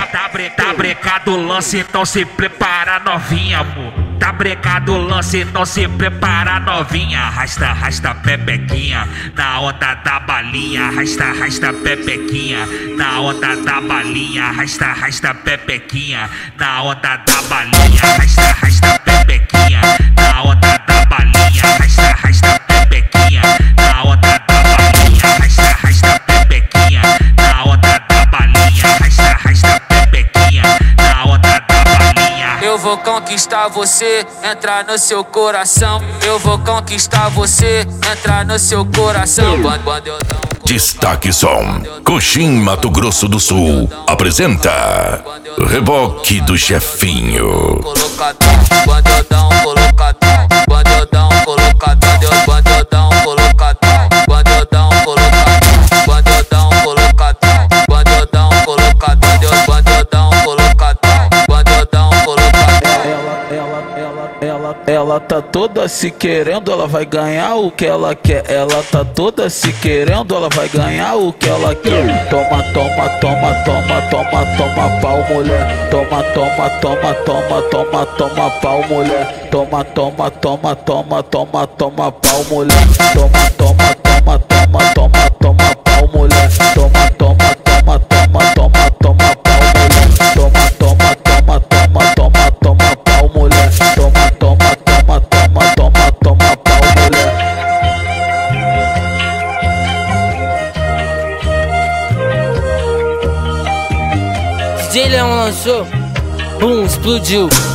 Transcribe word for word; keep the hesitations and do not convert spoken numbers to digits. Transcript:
tá, bre, tá brecado o lance, então se prepara novinha, amor. Tá brecado o lance, então se prepara novinha. Arrasta, arrasta pepequinha na onda da balinha. Arrasta, arrasta pepequinha na onda da balinha. Arrasta, arrasta pepequinha na onda da balinha. Arrasta, arrasta pepequinha na onda da balinha. Arrasta, arrasta pepequinha na onda da balinha. Arrasta, arrasta pepequinha na onda da balinha. Arrasta, arrasta pepequinha na onda da balinha. Eu vou conquistar você, entrar no seu coração. Eu vou conquistar você, entrar no seu coração. Destaque Som, Coxim, Mato Grosso do Sul, apresenta Reboque do Chefinho. Colocadão, bandidão, colocadão, bandidão, colocadão, bandidão, colocadão, bandidão, colocadão, bandidão, colocadão, bandidão, colocadão, bandidão, colocadão, bandidão, colocadão. Ela, ela, ela, ela tá toda se querendo, ela vai ganhar o que ela quer. Ela tá toda se querendo, ela vai ganhar o que ela quer. Toma, toma, toma, toma, toma, toma pau, mulher. Toma, toma, toma, toma, toma, toma pau, mulher. Toma, toma, toma, toma, toma, toma pau, mulher. Toma, toma, toma, toma, toma, toma pau, mulher. Toma, toma, toma, toma, toma, toma pau, mulher. Toma, toma, toma, toma, toma, toma pau, mulher. Toma, toma, toma, toma, toma, toma pau, mulher. D J Leão lançou, bum, explodiu.